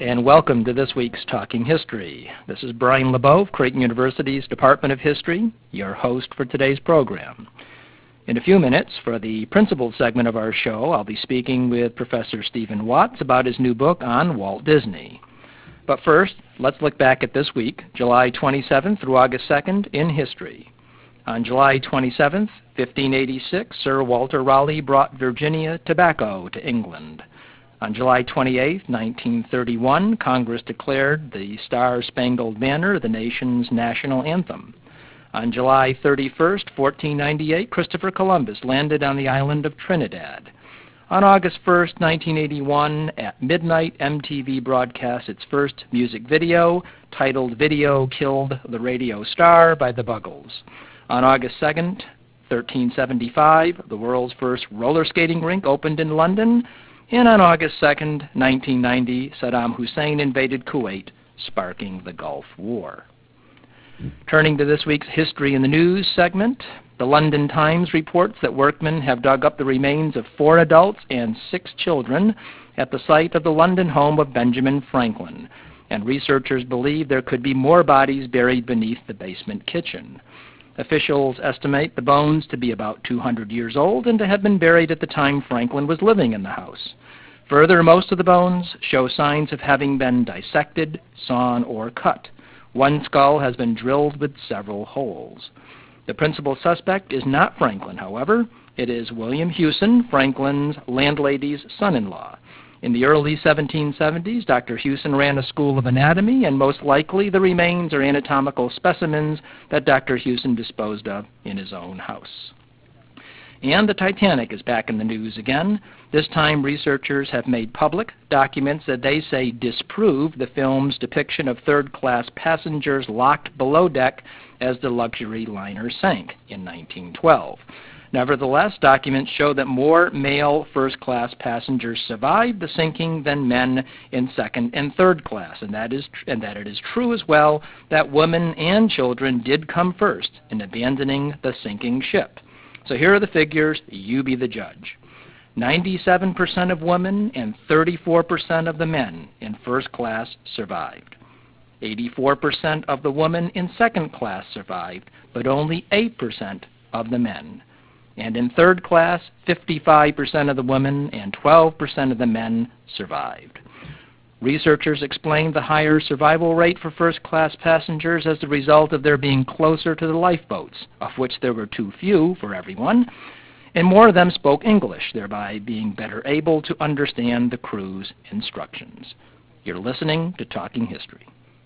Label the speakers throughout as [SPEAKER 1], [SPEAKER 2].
[SPEAKER 1] and welcome to this week's Talking History. This is Brian LeBeau of Creighton University's Department of History, your host for today's program. In a few minutes, for the principal segment of our show, I'll be speaking with Professor Stephen Watts about his new book on Walt Disney. But first, let's look back at this week, July 27th through August 2nd, in history. On July 27th, 1586, Sir Walter Raleigh brought Virginia tobacco to England. On July 28, 1931, Congress declared the Star-Spangled Banner the nation's national anthem. On July 31, 1498, Christopher Columbus landed on the island of Trinidad. On August 1, 1981, at midnight, MTV broadcast its first music video, titled Video Killed the Radio Star by the Buggles. On August 2, 1375, the world's first roller skating rink opened in London. And on August 2, 1990, Saddam Hussein invaded Kuwait, sparking the Gulf War. Turning to this week's History in the News segment, the London Times reports that workmen have dug up the remains of 4 adults and 6 children at the site of the London home of Benjamin Franklin, and researchers believe there could be more bodies buried beneath the basement kitchen. Officials estimate the bones to be about 200 years old and to have been buried at the time Franklin was living in the house. Further, most of the bones show signs of having been dissected, sawn, or cut. One skull has been drilled with several holes. The principal suspect is not Franklin, however. It is William Hewson, Franklin's landlady's son-in-law. In the early 1770s, Dr. Hewson ran a school of anatomy, and most likely the remains are anatomical specimens that Dr. Hewson disposed of in his own house. And the Titanic is back in the news again. This time, researchers have made public documents that they say disprove the film's depiction of third-class passengers locked below deck as the luxury liner sank in 1912. Nevertheless, documents show that more male first-class passengers survived the sinking than men in second and third class, and that it is true as well that women and children did come first in abandoning the sinking ship. So here are the figures, you be the judge. 97% of women and 34% of the men in first class survived. 84% of the women in second class survived, but only 8% of the men. And in third class, 55% of the women and 12% of the men survived. Researchers explained the higher survival rate for first-class passengers as the result of their being closer to the lifeboats, of which there were too few for everyone, and more of them spoke English, thereby being better able to understand the crew's instructions. You're listening to Talking History.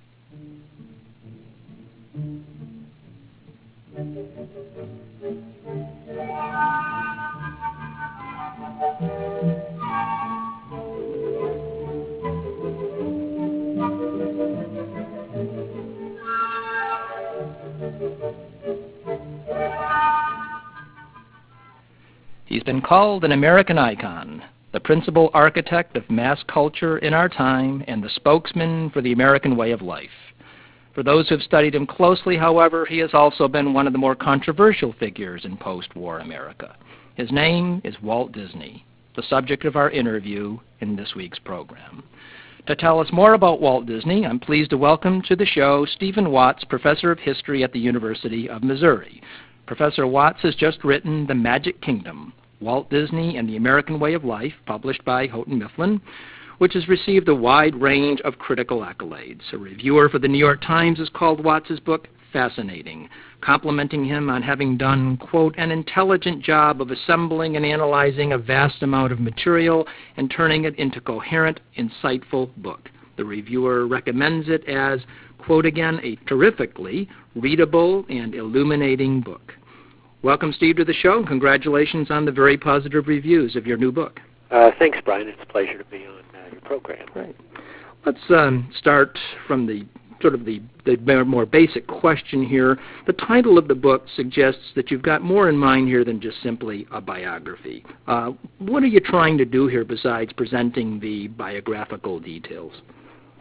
[SPEAKER 1] He's been called an American icon, the principal architect of mass culture in our time, and the spokesman for the American way of life. For those who have studied him closely, however, he has also been one of the more controversial figures in post-war America. His name is Walt Disney, the subject of our interview in this week's program. To tell us more about Walt Disney, I'm pleased to welcome to the show Stephen Watts, Professor of History at the University of Missouri. Professor Watts has just written The Magic Kingdom, Walt Disney and the American Way of Life, published by Houghton Mifflin, which has received a wide range of critical accolades. A reviewer for the New York Times has called Watts' book fascinating, complimenting him on having done, quote, an intelligent job of assembling and analyzing a vast amount of material and turning it into a coherent, insightful book. The reviewer recommends it as, quote again, a terrifically readable and illuminating book. Welcome, Steve, to the show, and congratulations on the very positive reviews of your new book.
[SPEAKER 2] Thanks, Brian. It's a pleasure to be on your program.
[SPEAKER 1] Great. Let's start from the more basic question here. The title of the book suggests that you've got more in mind here than just simply a biography. What are you trying to do here besides presenting the biographical details?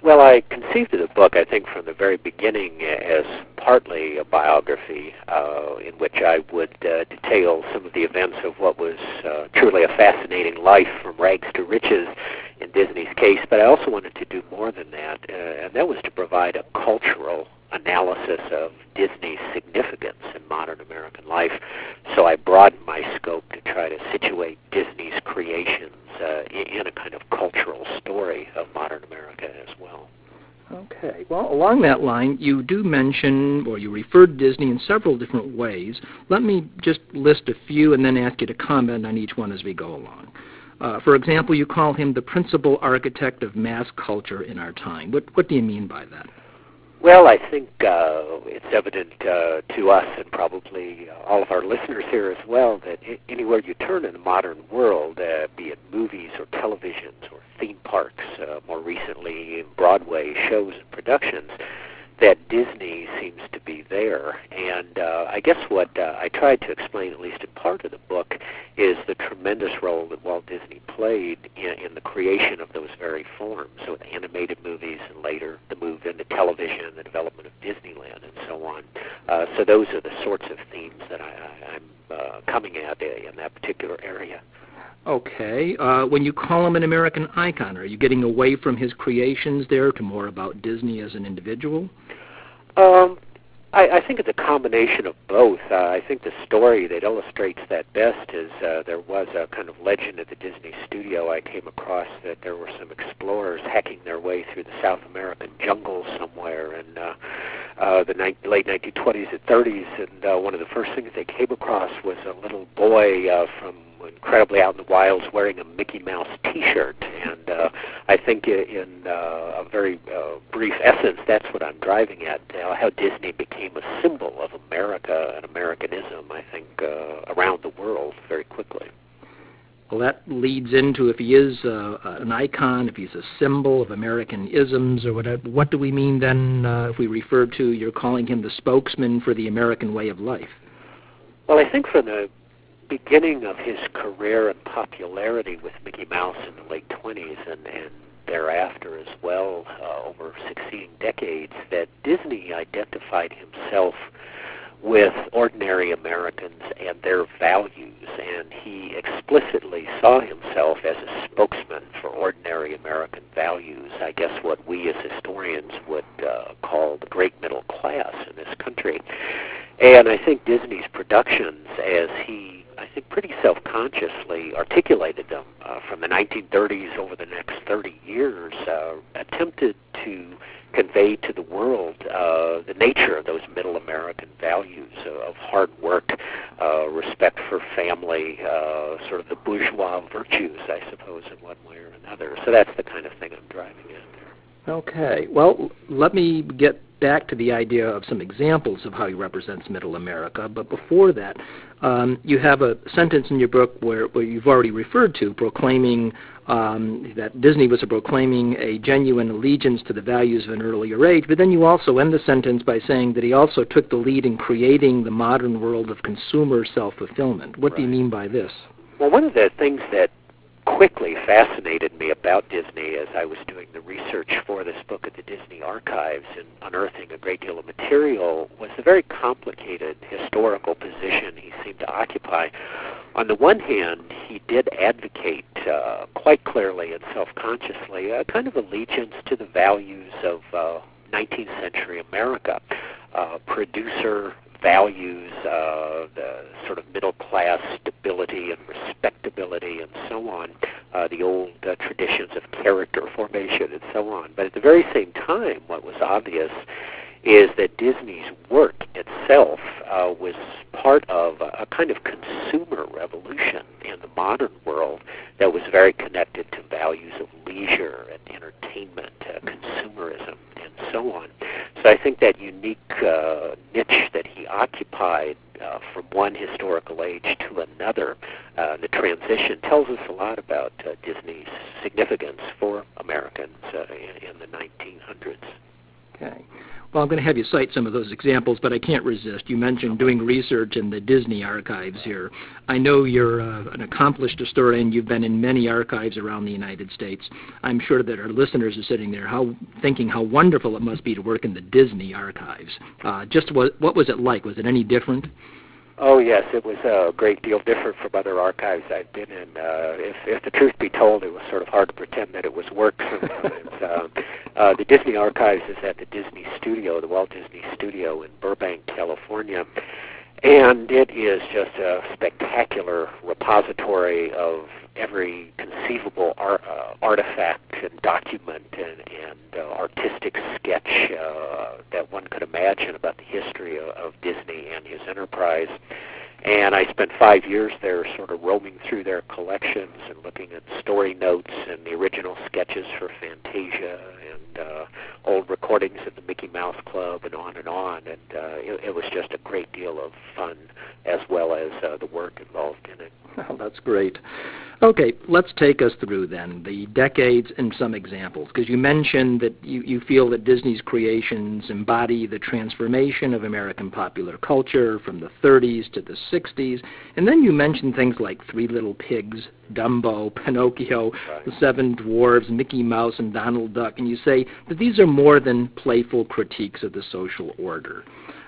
[SPEAKER 2] Well, I conceived of the book, I think, from the very beginning as partly a biography in which I would detail some of the events of what was truly a fascinating life from rags to riches in Disney's case, but I also wanted to do more than that, and that was to provide a cultural analysis of Disney's significance in modern American life. So I broadened my scope to try to situate Disney's creations in a kind of cultural story of modern America as well.
[SPEAKER 1] Okay. Well, along that line, you do mention, or you refer to Disney in several different ways. Let me just list a few and then ask you to comment on each one as we go along. For example, you call him the principal architect of mass culture in our time. What do you mean by that?
[SPEAKER 2] Well, I think it's evident to us and probably all of our listeners here as well that anywhere you turn in the modern world, be it movies or televisions or theme parks, more recently Broadway shows and productions, that Disney seems to be there. And I guess what I tried to explain, at least in part of the book, is the tremendous role that Walt Disney played in the creation of those very forms, so with animated movies and later the move into television, the development of Disneyland, and so on. So those are the sorts of themes that I'm coming at in that particular area.
[SPEAKER 1] Okay. When you call him an American icon, are you getting away from his creations there to more about Disney as an individual?
[SPEAKER 2] I think it's a combination of both. I think the story that illustrates that best is there was a kind of legend at the Disney studio I came across that there were some explorers hacking their way through the South American jungle somewhere in the late 1920s and 30s, and one of the first things they came across was a little boy from incredibly out in the wilds wearing a Mickey Mouse T-shirt, and I think in a very brief essence, that's what I'm driving at, how Disney became a symbol of America and Americanism, I think, around the world very quickly.
[SPEAKER 1] Well, that leads into, if he is an icon, if he's a symbol of American isms or whatever, what do we mean then if we refer to, you're calling him the spokesman for the American way of life?
[SPEAKER 2] Well, I think from the beginning of his career and popularity with Mickey Mouse in the late 20s and thereafter as well, over succeeding decades, that Disney identified himself with ordinary Americans and their values, and he explicitly saw himself as a spokesman for ordinary American values, I guess what we as historians would call the great middle class in this country. And I think Disney's productions, as he I think pretty self-consciously articulated them from the 1930s over the next 30 years, attempted to convey to the world the nature of those middle American values of hard work, respect for family, sort of the bourgeois virtues, I suppose, in one way or another. So that's the kind of thing I'm driving at.
[SPEAKER 1] Okay. Well, let me get back to the idea of some examples of how he represents middle America. But before that, you have a sentence in your book where you've already referred to, proclaiming that Disney was proclaiming a genuine allegiance to the values of an earlier age. But then you also end the sentence by saying that he also took the lead in creating the modern world of consumer self-fulfillment. What do you mean by this?
[SPEAKER 2] Well, one of the things that quickly fascinated me about Disney as I was doing the research for this book at the Disney Archives and unearthing a great deal of material was the very complicated historical position he seemed to occupy. On the one hand, he did advocate quite clearly and self-consciously a kind of allegiance to the values of 19th century America, producer values, the sort of middle-class stability and respectability and so on, the old traditions of character formation and so on. But at the very same time, what was obvious is that Disney's work itself was part of a kind of consumer revolution in the modern world that was very connected to values of leisure and entertainment, consumerism, and so on. So I think that unique niche that he occupied from one historical age to another, the transition, tells us a lot about Disney's significance for Americans in the 1900s.
[SPEAKER 1] Okay. Well, I'm going to have you cite some of those examples, but I can't resist. You mentioned doing research in the Disney archives here. I know you're an accomplished historian. You've been in many archives around the United States. I'm sure that our listeners are sitting there thinking how wonderful it must be to work in the Disney archives. What was it like? Was it any different?
[SPEAKER 2] Oh, yes, it was a great deal different from other archives I'd been in. If the truth be told, it was sort of hard to pretend that it was work sometimes. The Disney Archives is at the Disney Studio, the Walt Disney Studio in Burbank, California, and it is just a spectacular repository of every conceivable artifact and document and artistic sketch that one could imagine about the history of Disney and his enterprise. And I spent 5 years there sort of roaming through their collections and looking at story notes and the original sketches for Fantasia and old recordings of the Mickey Mouse Club and on and on. And it was just a great deal of fun as well as the work involved in it.
[SPEAKER 1] Oh, that's great. Okay, let's take us through then the decades and some examples, because you mentioned that you feel that Disney's creations embody the transformation of American popular culture from the 30s to the 60s, and then you mentioned things like Three Little Pigs, Dumbo, Pinocchio,
[SPEAKER 2] Right.
[SPEAKER 1] The Seven Dwarfs, Mickey Mouse, and Donald Duck, and you say that these are more than playful critiques of the social order.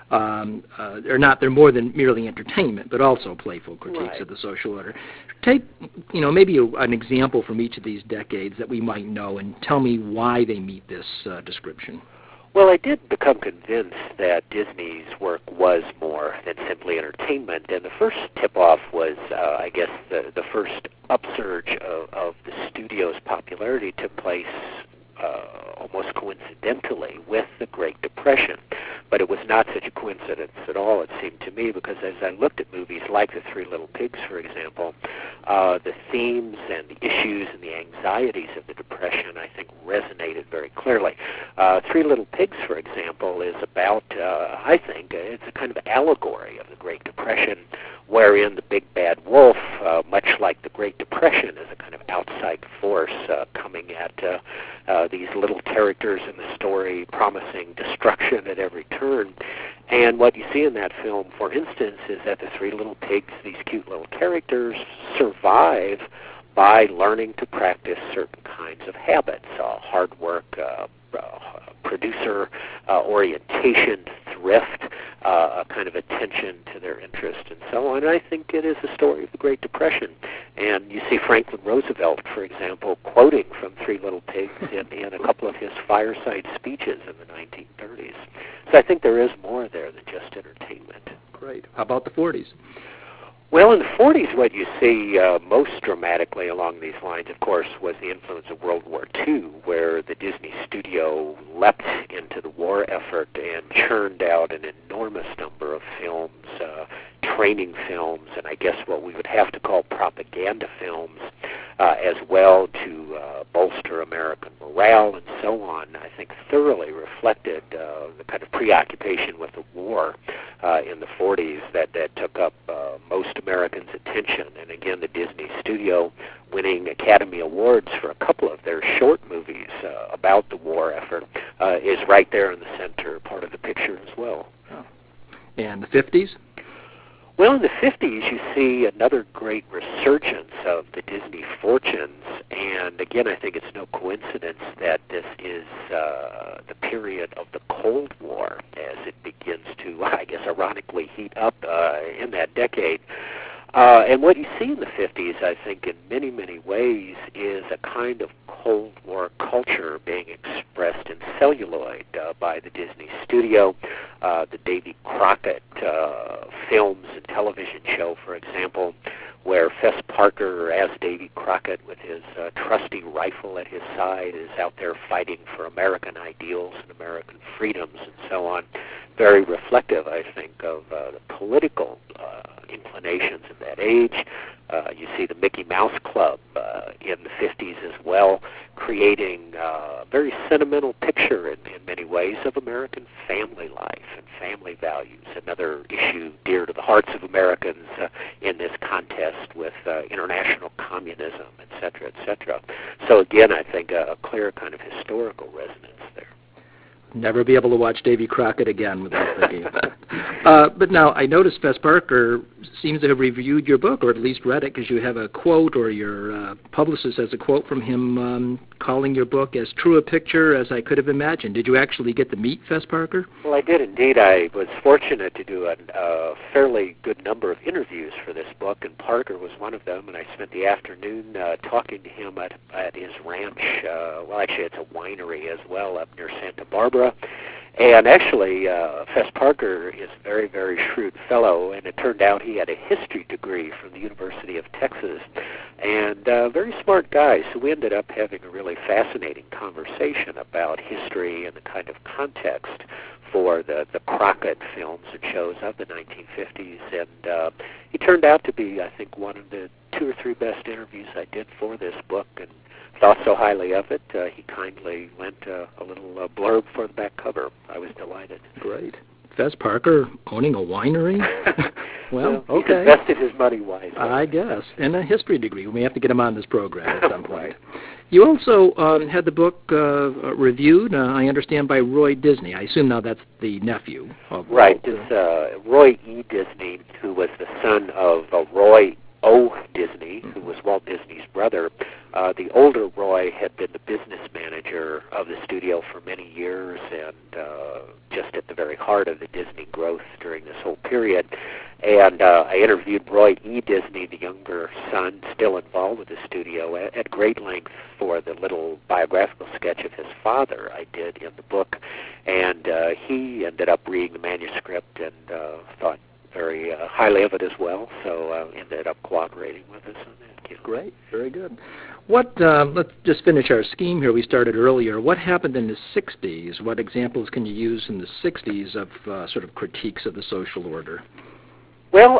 [SPEAKER 1] They're more than merely entertainment, but also playful critiques
[SPEAKER 2] Right.
[SPEAKER 1] of the social order. Take, maybe an example from each of these decades that we might know, and tell me why they meet this description.
[SPEAKER 2] Well, I did become convinced that Disney's work was more than simply entertainment, and the first tip-off was, I guess, the first upsurge of the studio's popularity took place almost coincidentally with the Great Depression. But it was not such a coincidence at all, it seemed to me, because as I looked at movies like The Three Little Pigs, for example, the themes and the issues and the anxieties of the Depression, I think, resonated very clearly. Three Little Pigs, for example, is about, I think, it's a kind of allegory of the Great Depression, wherein the big bad wolf, much like the Great Depression, is a kind of outside force coming at these little characters in the story, promising destruction at every turn. And what you see in that film, for instance, is that the Three Little Pigs, these cute little characters, survive by learning to practice certain kinds of habits, hard work, producer orientation, thrift, a kind of attention to their interest, and so on. And I think it is a story of the Great Depression. And you see Franklin Roosevelt, for example, quoting from Three Little Pigs in a couple of his fireside speeches in the 1930s. So I think there is more there than just entertainment.
[SPEAKER 1] Great. How about the 40s?
[SPEAKER 2] Well, in the 40s, what you see most dramatically along these lines, of course, was the influence of World War II, where the Disney studio leapt into the war effort and churned out an enormous number of films, training films, and I guess what we would have to call propaganda films, as well to bolster American morale and so on. I think thoroughly reflected the kind of preoccupation with the war in the 40s that took up most Americans' attention. And again, the Disney studio winning Academy Awards for a couple of their short movies about the war effort is right there in the center, part of the picture as well.
[SPEAKER 1] Oh. And the 50s?
[SPEAKER 2] Well, in the 50s, you see another great resurgence of the Disney fortunes, and again, I think it's no coincidence that this is the period of the Cold War as it begins to, I guess, ironically heat up in that decade. And what you see in the 50s, I think, in many, many ways, is a kind of Cold War culture being expressed in celluloid by the Disney studio. The Davy Crockett films and television show, for example, where Fess Parker, as Davy Crockett, with his trusty rifle at his side, is out there fighting for American ideals and American freedoms and so on. Very reflective, I think, of the political inclinations of that age. You see the Mickey Mouse Club in the 50s as well, creating a very sentimental picture in many ways of American family life and family values, another issue dear to the hearts of Americans in this contest with international communism, et cetera, et cetera. So again, I think a clear kind of historical resonance there.
[SPEAKER 1] Never be able to watch Davy Crockett again without thinking of that. But now, I noticed Fess Parker seems to have reviewed your book, or at least read it, because you have a quote, or your publicist has a quote from him calling your book as true a picture as I could have imagined. Did you actually get to meet Fess Parker?
[SPEAKER 2] Well, I did indeed. I was fortunate to do a fairly good number of interviews for this book, and Parker was one of them, and I spent the afternoon talking to him at his ranch. Well, actually, it's a winery as well up near Santa Barbara. And actually, Fess Parker is a very, very shrewd fellow, and it turned out he had a history degree from the University of Texas, and a very smart guy. So we ended up having a really fascinating conversation about history and the kind of context for the Crockett films and shows of the 1950s. And he turned out to be, I think, one of the 2 or 3 best interviews I did for this book, and thought so highly of it, he kindly lent a little blurb for the back cover. I was delighted.
[SPEAKER 1] Great. Fess Parker owning a winery? Well,
[SPEAKER 2] okay. He invested his money wisely.
[SPEAKER 1] I guess. And a history degree. We may have to get him on this program at some point. You also had the book reviewed, I understand, by Roy Disney. I assume now that's the nephew of
[SPEAKER 2] Right. It's Roy E. Disney, who was the son of Roy O. Disney, who was Walt Disney's brother. The older Roy had been the business manager of the studio for many years, and just at the very heart of the Disney growth during this whole period. And I interviewed Roy E. Disney, the younger son, still involved with the studio, at great length for the little biographical sketch of his father I did in the book. And he ended up reading the manuscript and thought very highly of it as well, so ended up cooperating with us on that. You know.
[SPEAKER 1] Great, very good. What? Let's just finish our scheme here. We started earlier. What happened in the 60s? What examples can you use in the 60s of sort of critiques of the social order?
[SPEAKER 2] Well,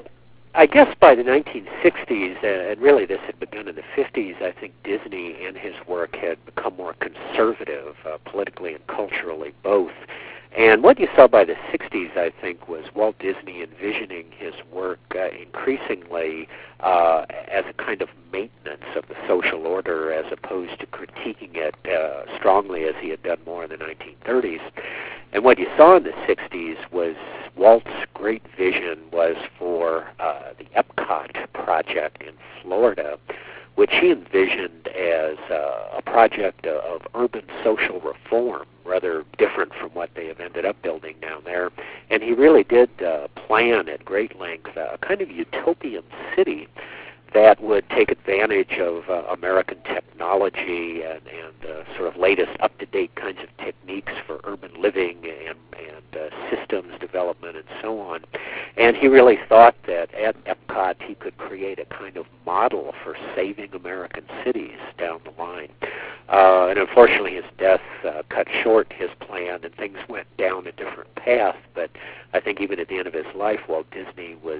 [SPEAKER 2] I guess by the 1960s, and really this had begun in the 50s, I think Disney and his work had become more conservative, politically and culturally both. And what you saw by the 60s, I think, was Walt Disney envisioning his work increasingly as a kind of maintenance of the social order as opposed to critiquing it strongly as he had done more in the 1930s. And what you saw in the 60s was Walt's great vision was for the Epcot project in Florida, which he envisioned as a project of urban social reform, rather different from what they have ended up building down there. And he really did plan at great length a kind of utopian city that would take advantage of American technology and sort of latest up-to-date kinds of techniques for urban living and systems development and so on. And he really thought that at Epcot he could create a kind of model for saving American cities down the line. And unfortunately his death cut short his plan and things went down a different path. But I think even at the end of his life, Walt Disney was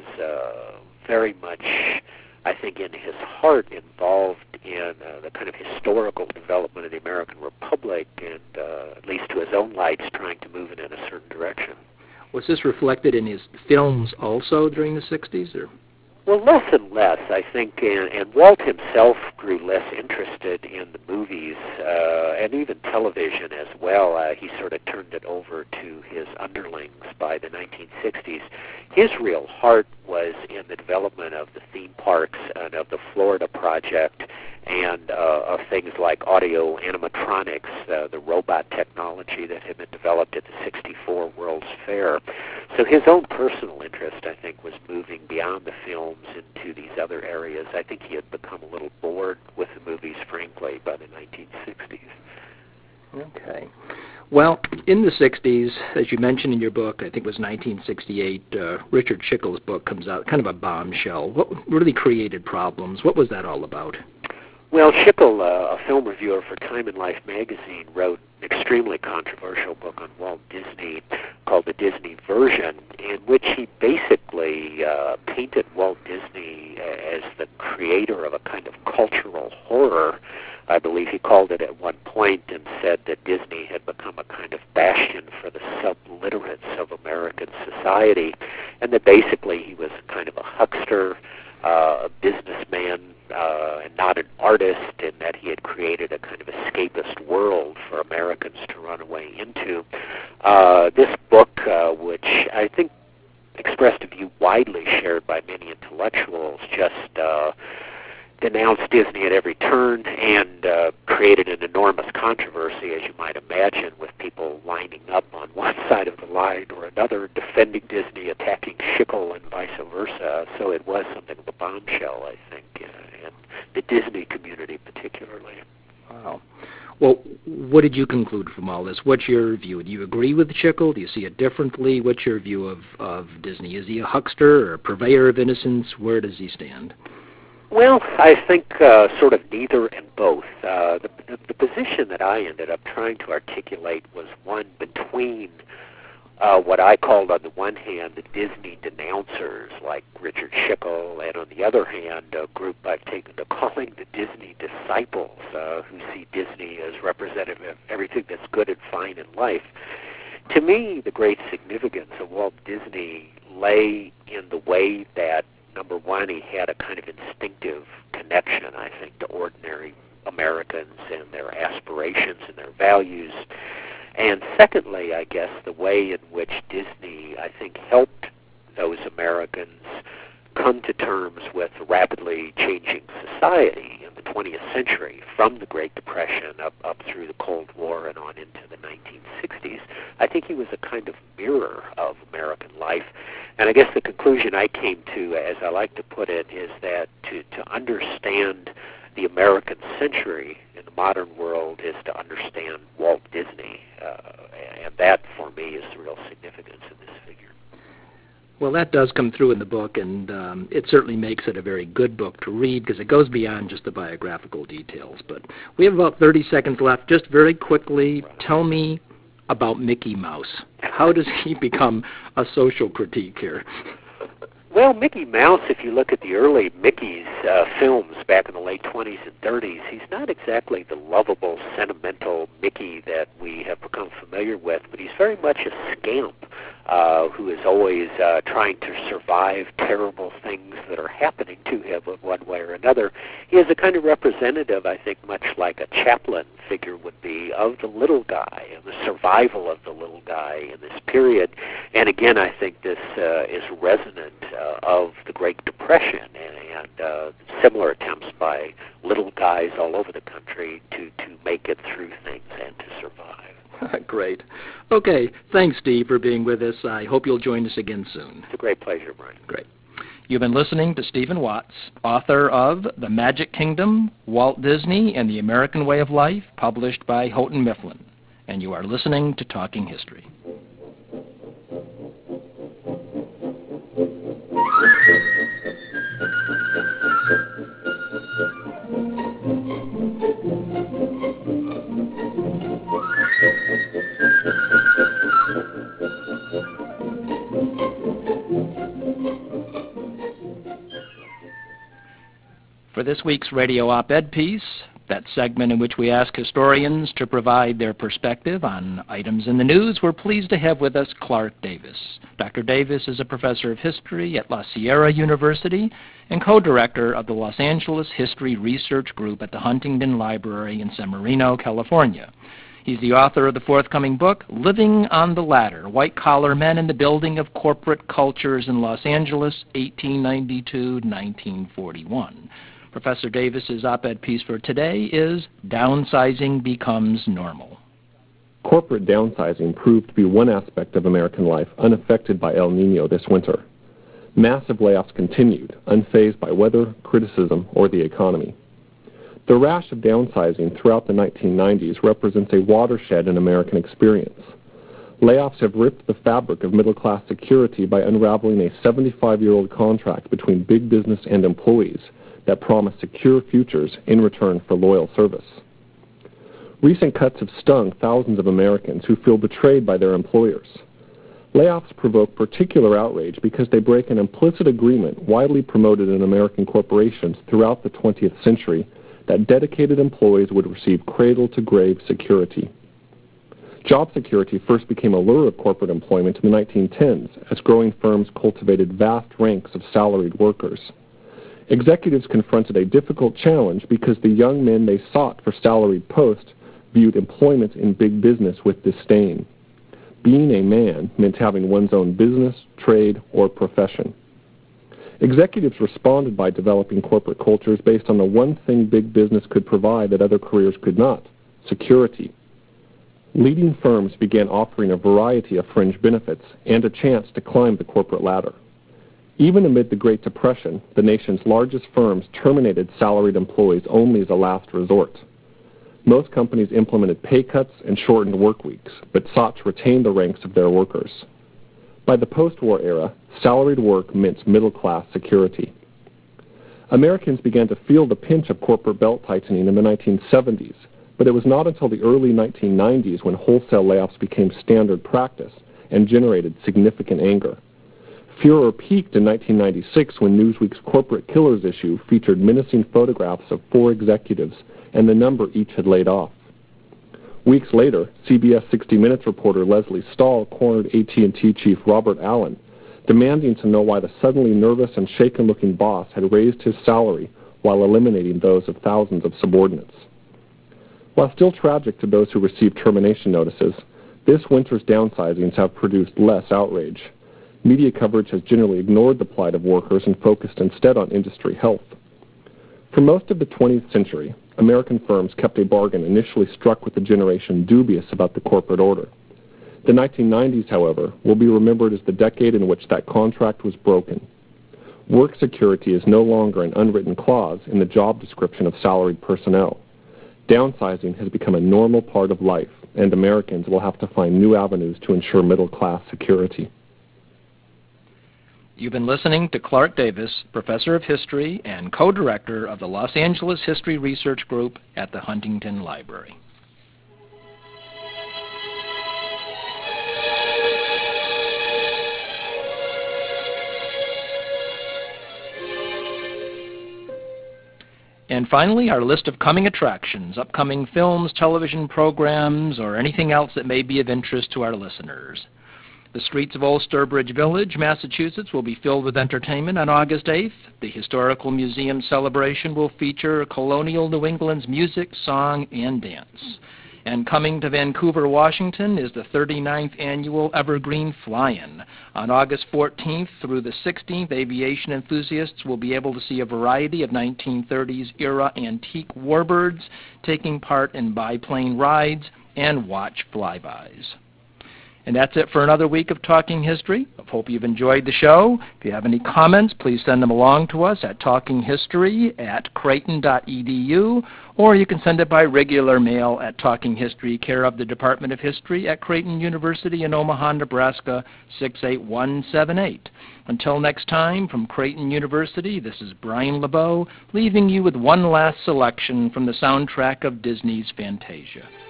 [SPEAKER 2] very much, I think, in his heart involved in the kind of historical development of the American Republic and, at least to his own lights, trying to move it in a certain direction.
[SPEAKER 1] Was this reflected in his films also during the 60s? Or?
[SPEAKER 2] Well, less and less, I think, and Walt himself grew less interested in the movies and even television as well. He sort of turned it over to his underlings by the 1960s. His real heart was in the development of the theme parks and of the Florida project and of things like audio animatronics, the robot technology that had been developed at the 64 World's Fair. So his own personal interest, I think, was moving beyond the films into these other areas. I think he had become a little bored with the movies, frankly, by the 1960s.
[SPEAKER 1] Okay. Well, in the 60s, as you mentioned in your book, I think it was 1968, Richard Schickel's book comes out, kind of a bombshell. What really created problems? What was that all about?
[SPEAKER 2] Well, Schickel, a film reviewer for Time and Life magazine, wrote an extremely controversial book on Walt Disney called The Disney Version, in which he basically painted Walt Disney as the creator of a kind of cultural horror. I believe he called it at one point, and said that Disney had become a kind of bastion for the subliterates of American society, and that basically he was kind of a huckster, a businessman, and not about an artist and that he had created a kind of escapist world for Americans to run away into. This book, which I think expressed a view widely shared by many intellectuals, just denounced Disney at every turn and created an enormous controversy, as you might imagine, with people lining up on one side of the line or another, defending Disney, attacking Schickel, and vice versa. So it was something of a bombshell, I think, in the Disney community particularly.
[SPEAKER 1] Wow. Well, what did you conclude from all this? What's your view? Do you agree with Schickel? Do you see it differently? What's your view of Disney? Is he a huckster or a purveyor of innocence? Where does he stand?
[SPEAKER 2] Well, I think sort of neither and both. The position that I ended up trying to articulate was one between what I called, on the one hand, the Disney denouncers like Richard Schickel, and on the other hand, a group I've taken to calling the Disney disciples, who see Disney as representative of everything that's good and fine in life. To me, the great significance of Walt Disney lay in the way that, number one, he had a kind of instinctive connection, I think, to ordinary Americans and their aspirations and their values. And secondly, I guess, the way in which Disney, I think, helped those Americans come to terms with a rapidly changing society in the 20th century, from the Great Depression up through the Cold War and on into the 1960s. I think he was a kind of mirror of American life. And I guess the conclusion I came to, as I like to put it, is that to understand the American century in the modern world is to understand Walt Disney. And that, for me, is the real significance of this figure.
[SPEAKER 1] Well, that does come through in the book, and it certainly makes it a very good book to read because it goes beyond just the biographical details. But we have about 30 seconds left. Just very quickly, tell me about Mickey Mouse. How does he become a social critique here?
[SPEAKER 2] Well, Mickey Mouse, if you look at the early Mickey's films back in the late 20s and 30s, he's not exactly the lovable, sentimental Mickey that we have become familiar with, but he's very much a scamp who is always trying to survive terrible things that are happening to him in one way or another. He is a kind of representative, I think, much like a Chaplin figure would be, of the little guy and the survival of the little guy in this period. And again, I think this is resonant of the Great Depression and similar attempts by little guys all over the country to make it through things and to survive.
[SPEAKER 1] Great. Okay, thanks, Steve, for being with us. I hope you'll join us again soon.
[SPEAKER 2] It's a great pleasure, Brian.
[SPEAKER 1] Great. You've been listening to Stephen Watts, author of The Magic Kingdom, Walt Disney, and the American Way of Life, published by Houghton Mifflin. And you are listening to Talking History. For this week's radio op-ed piece, that segment in which we ask historians to provide their perspective on items in the news, we're pleased to have with us Clark Davis. Dr. Davis is a professor of history at La Sierra University and co-director of the Los Angeles History Research Group at the Huntington Library in San Marino, California. He's the author of the forthcoming book, Living on the Ladder, White-Collar Men in the Building of Corporate Cultures in Los Angeles, 1892-1941. Professor Davis's op-ed piece for today is Downsizing Becomes Normal.
[SPEAKER 3] Corporate downsizing proved to be one aspect of American life unaffected by El Nino this winter. Massive layoffs continued, unfazed by weather, criticism, or the economy. The rash of downsizing throughout the 1990s represents a watershed in American experience. Layoffs have ripped the fabric of middle-class security by unraveling a 75-year-old contract between big business and employees that promise secure futures in return for loyal service. Recent cuts have stung thousands of Americans who feel betrayed by their employers. Layoffs provoke particular outrage because they break an implicit agreement widely promoted in American corporations throughout the 20th century that dedicated employees would receive cradle-to-grave security. Job security first became a lure of corporate employment in the 1910s as growing firms cultivated vast ranks of salaried workers. Executives confronted a difficult challenge because the young men they sought for salaried posts viewed employment in big business with disdain. Being a man meant having one's own business, trade, or profession. Executives responded by developing corporate cultures based on the one thing big business could provide that other careers could not: security. Leading firms began offering a variety of fringe benefits and a chance to climb the corporate ladder. Even amid the Great Depression, the nation's largest firms terminated salaried employees only as a last resort. Most companies implemented pay cuts and shortened work weeks, but sought to retain the ranks of their workers. By the post-war era, salaried work meant middle-class security. Americans began to feel the pinch of corporate belt-tightening in the 1970s, but it was not until the early 1990s when wholesale layoffs became standard practice and generated significant anger. Furor peaked in 1996 when Newsweek's Corporate Killers issue featured menacing photographs of 4 executives and the number each had laid off. Weeks later, CBS 60 Minutes reporter Leslie Stahl cornered AT&T chief Robert Allen, demanding to know why the suddenly nervous and shaken-looking boss had raised his salary while eliminating those of thousands of subordinates. While still tragic to those who received termination notices, this winter's downsizings have produced less outrage. Media coverage has generally ignored the plight of workers and focused instead on industry health. For most of the 20th century, American firms kept a bargain initially struck with a generation dubious about the corporate order. The 1990s, however, will be remembered as the decade in which that contract was broken. Work security is no longer an unwritten clause in the job description of salaried personnel. Downsizing has become a normal part of life, and Americans will have to find new avenues to ensure middle-class security.
[SPEAKER 1] You've been listening to Clark Davis, Professor of History and Co-Director of the Los Angeles History Research Group at the Huntington Library. And finally, our list of coming attractions, upcoming films, television programs, or anything else that may be of interest to our listeners. The streets of Old Sturbridge Village, Massachusetts, will be filled with entertainment on August 8th. The Historical Museum celebration will feature colonial New England's music, song, and dance. And coming to Vancouver, Washington, is the 39th Annual Evergreen Fly-In. On August 14th through the 16th, aviation enthusiasts will be able to see a variety of 1930s era antique warbirds taking part in biplane rides and watch flybys. And that's it for another week of Talking History. I hope you've enjoyed the show. If you have any comments, please send them along to us at talkinghistory@creighton.edu, or you can send it by regular mail at Talking History, care of the Department of History at Creighton University in Omaha, Nebraska, 68178. Until next time, from Creighton University, this is Brian LeBeau, leaving you with one last selection from the soundtrack of Disney's Fantasia.